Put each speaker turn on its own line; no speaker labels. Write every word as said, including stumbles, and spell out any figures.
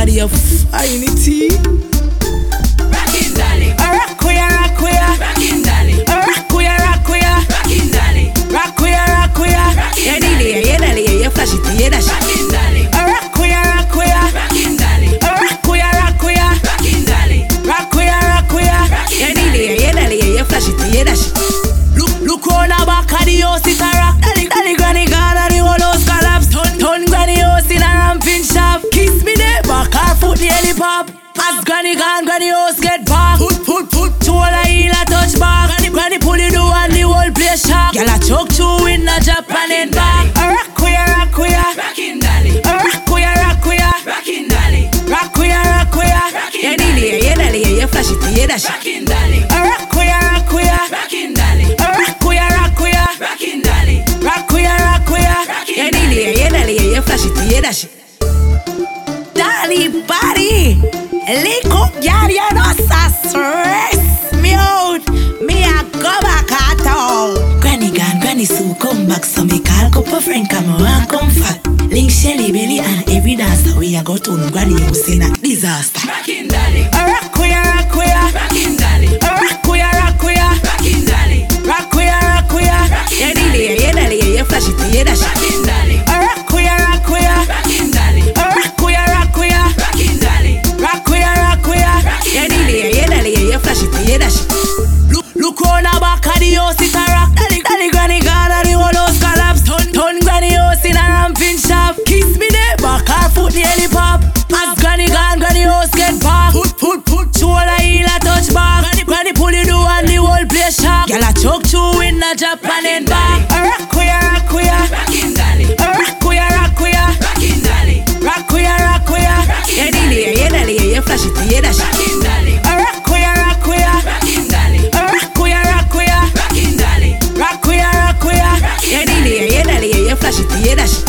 body of finity.
Rockin' dolly,
Rock we a rock we a,
rockin' dolly,
rock we a rock we a,
rockin' dolly,
rock we a rock we a. Yeah, dilly, yeah, dilly, yeah, flash it, yeah, dash.
rockin' dolly,
Rock we a rock we a,
rockin' dolly,
rock we a rock we a,
rockin' dolly,
rock we a rock we a. Yeah, dilly, yeah, dilly, yeah, flash it, yeah, dash. Look, look round the back of the house, it a rock. Dolly, dolly, granny gone and the whole house collapse. Turn, turn granny house in a ramping shop. Kiss me there, back her foot nearly pop. As granny gone, granny house get back. Put, put, put, two all a heel a touch back. Granny, granny pull you do and the whole place shock. Gyal a choke chew in a Japan and back. A rock we a rock we a,
rockin' dolly,
a rock we a rock we a,
rockin' dolly,
rock we a rock we a. Yeah, dilly, yeah, dilly, yeah, flash it, yeah, dash.
rockin' dolly,
A rock we a rock we a,
rockin' dolly,
a rock we a rock we a,
rockin' dolly,
rock we a rock we a. Yeah, dilly, yeah, dilly, yeah, flash it, yeah, dash. Dolly body, lick up, gyal, you know, so stress me out. Me a go back at all. Granny gone, granny so come back, so me call couple friend come around, come fat. Link Shelly Belly and every dancer we a go to granny house in a disaster.
rockin' dolly,
A rock we a rock we a,
rockin' dolly,
a rock we a rock we a,
rockin' dolly,
rock we a rock we a. Yeah, dilly, yeah, dilly, yeah, flash it, yeah, dash.
rockin' dolly,
A rock we a rock we a,
rockin' dolly,
a rock we a rock we a,
rockin' dolly,
rock we a rock we a. Yeah, dilly, yeah, dilly, yeah, flash it, yeah, dash. Look, look round the back of the house, it a rock. Dolly, dolly, granny gone and the whole house collapse. Turn, turn granny house in a ramping shop. Kiss me there, back her foot nearly pop. As granny gone, granny house get back. Put, put, put, two all a heel a touch back. Granny, granny pull you do and the whole place shock. Gyal a choke chew in a Japan and back. A rock we a rock we a,
rockin' dolly,
a rock we a rock we a,
rockin' dolly,
rock we a rock we a. Yeah, dilly, yeah, dilly, yeah, flash it, yeah, dash.
rockin' dolly,
A rock we a rock we a,
rockin' dolly,
a rock we a rock we a,
rockin' dolly,
rock we a rock we a. Yeah, dilly, yeah, dilly, yeah, flash it, yeah, dash.